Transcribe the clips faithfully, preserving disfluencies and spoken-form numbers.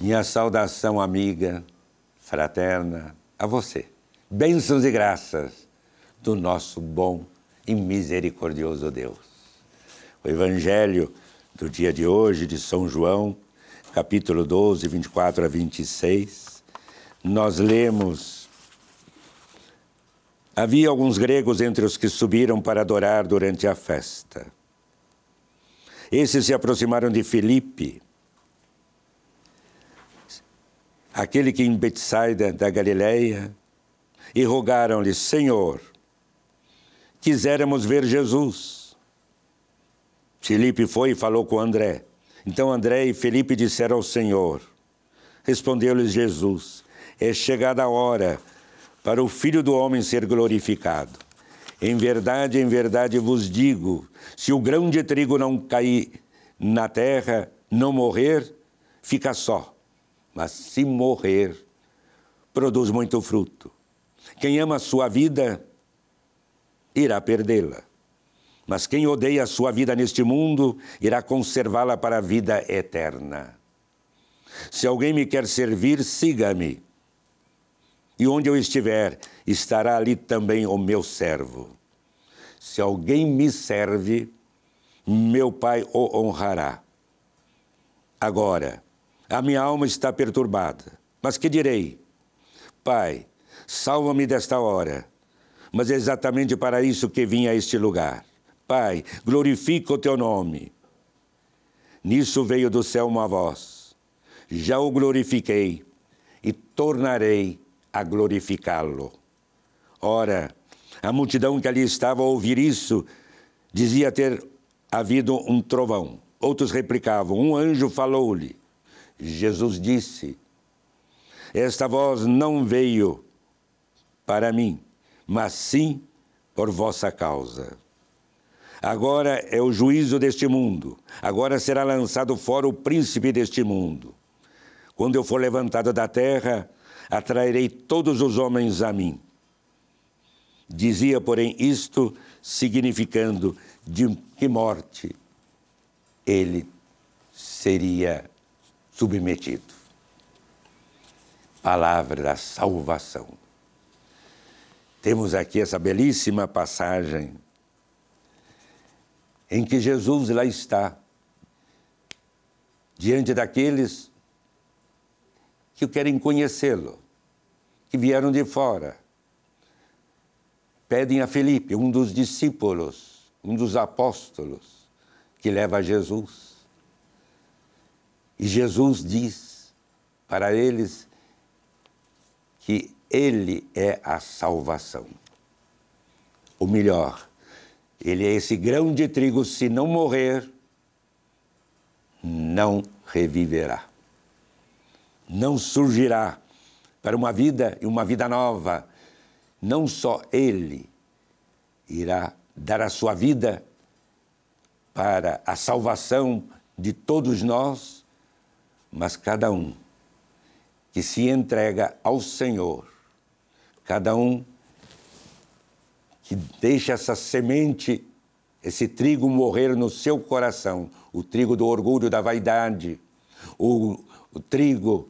Minha saudação amiga, fraterna, a você. Bênçãos e graças do nosso bom e misericordioso Deus. O Evangelho do dia de hoje, de São João, capítulo doze, vinte e quatro a vinte e seis, nós lemos: havia alguns gregos entre os que subiram para adorar durante a festa. Esses se aproximaram de Filipe, aquele que em Betsaida da Galileia, e rogaram-lhe: Senhor, quiséramos ver Jesus. Filipe foi e falou com André. Então André e Filipe disseram ao Senhor. Respondeu-lhes Jesus: é chegada a hora para o Filho do Homem ser glorificado. Em verdade, em verdade vos digo, se o grão de trigo não cair na terra, não morrer, fica só. Mas se morrer, produz muito fruto. Quem ama a sua vida, irá perdê-la. Mas quem odeia a sua vida neste mundo, irá conservá-la para a vida eterna. Se alguém me quer servir, siga-me. E onde eu estiver, estará ali também o meu servo. Se alguém me serve, meu Pai o honrará. Agora, a minha alma está perturbada. Mas que direi? Pai, salva-me desta hora. Mas é exatamente para isso que vim a este lugar. Pai, glorifica o teu nome. Nisso veio do céu uma voz. Já o glorifiquei e tornarei a glorificá-lo. Ora, a multidão que ali estava a ouvir isso dizia ter havido um trovão. Outros replicavam: um anjo falou-lhe. Jesus disse: esta voz não veio para mim, mas sim por vossa causa. Agora é o juízo deste mundo. Agora será lançado fora o príncipe deste mundo. Quando eu for levantado da terra, atrairei todos os homens a mim. Dizia, porém, isto significando de que morte ele seria submetido. Palavra da salvação. Temos aqui essa belíssima passagem em que Jesus lá está, diante daqueles que querem conhecê-lo, que vieram de fora. Pedem a Filipe, um dos discípulos, um dos apóstolos, que leva a Jesus. E Jesus diz para eles que ele é a salvação. O melhor, ele é esse grão de trigo, se não morrer, não reviverá. Não surgirá para uma vida e uma vida nova. Não só ele irá dar a sua vida para a salvação de todos nós, mas cada um que se entrega ao Senhor, cada um que deixa essa semente, esse trigo morrer no seu coração, o trigo do orgulho, da vaidade, o, o trigo,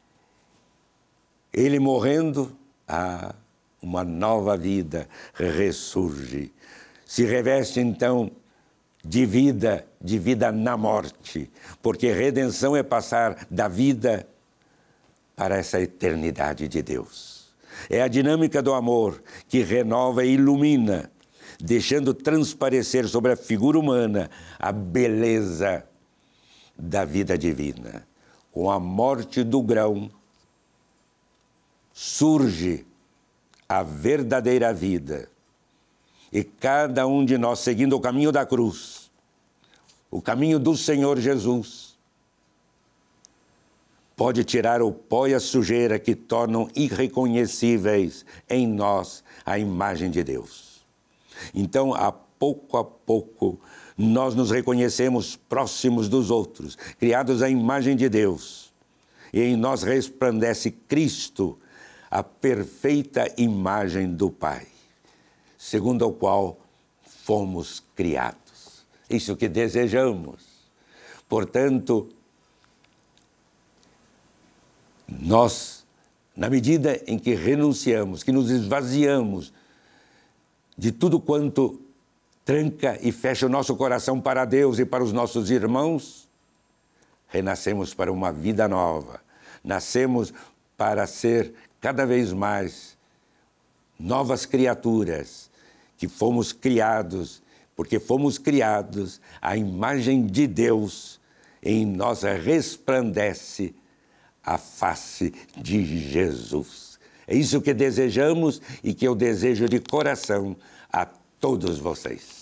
ele morrendo, ah, uma nova vida ressurge. Se reveste então de vida, de vida na morte, porque redenção é passar da vida para essa eternidade de Deus. É a dinâmica do amor que renova e ilumina, deixando transparecer sobre a figura humana a beleza da vida divina. Com a morte do grão, surge a verdadeira vida. E cada um de nós, seguindo o caminho da cruz, o caminho do Senhor Jesus, pode tirar o pó e a sujeira que tornam irreconhecíveis em nós a imagem de Deus. Então, a pouco a pouco, nós nos reconhecemos próximos dos outros, criados à imagem de Deus. E em nós resplandece Cristo, a perfeita imagem do Pai, segundo o qual fomos criados. Isso que desejamos. Portanto, Nós, na medida em que renunciamos, que nos esvaziamos de tudo quanto tranca e fecha o nosso coração para Deus e para os nossos irmãos, renascemos para uma vida nova. Nascemos para ser cada vez mais novas criaturas, que fomos criados, porque fomos criados à imagem de Deus, em nós resplandece a face de Jesus. É isso que desejamos e que eu desejo de coração a todos vocês.